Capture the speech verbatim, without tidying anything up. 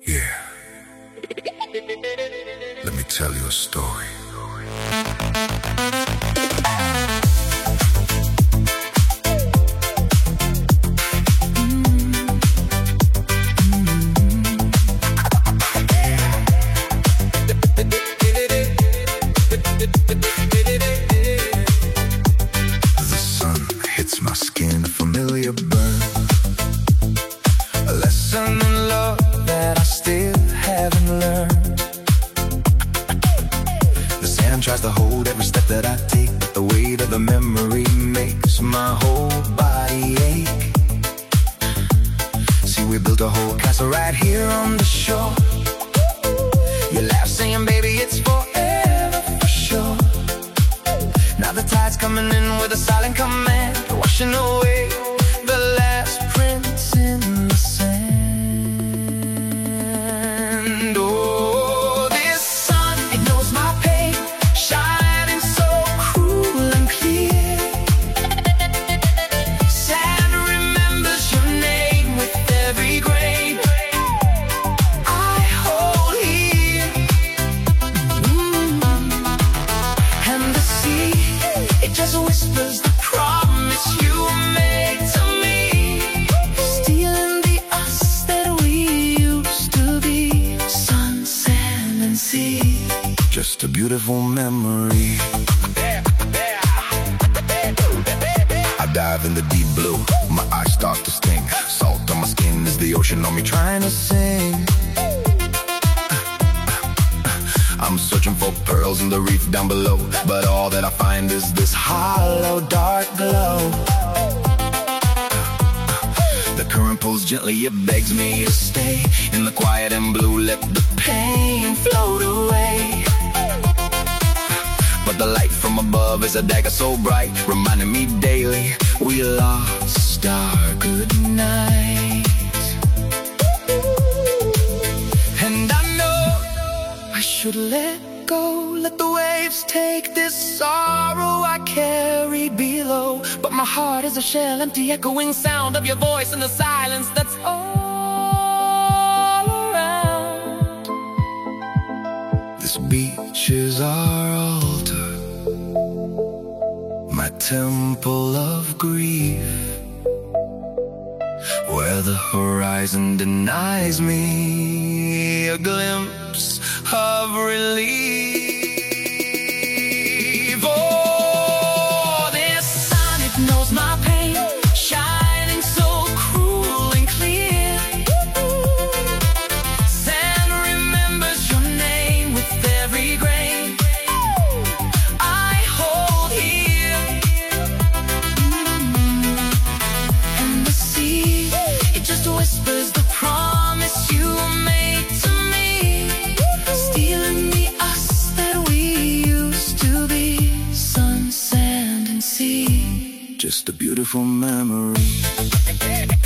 Yeah. Let me tell you a story. The sun hits my skin, a familiar burn, a lesson in love that I still haven't learned. The sand tries to hold every step that I take, but the weight of the memory makes my whole body ache. See, we built a whole castle right here on the shore. You laugh saying, baby, it's forever for sure. Now the tide's coming in with a silent command, washing away the last prints in the sand. Oh, this sun, it knows my pain, shining so cruel and clear. Sand remembers your name with every grain I hold here. Mm. And the sea, it just whispers the promise you made to me, stealing the us that we used to be. Sun, sand, and sea, just a beautiful memory. I dive in the deep blue, my eyes start to sting. Salt on my skin is the ocean on me trying to sing. I'm searching for pearls in the reef down below, but all that I find is this hollow, dark glow. The current pulls gently, it begs me to stay. In the quiet and blue, let the pain float away. But the light from above is a dagger so bright, reminding me daily we lost our good night. And I know I should let go, let the waves take this sorrow I carried below. But my heart is a shell, empty echoing sound of your voice in the silence that's all around. This beach is our altar, my temple of grief, where the horizon denies me a glimpse of relief. Oh, this sun, it knows my pain, shining so cruel and clear. Sand remembers your name with every grain I hold here. And the sea, it just whispers the promise you made to me, stealing the us that we used to be. Sun, sand, and sea, just a beautiful memory.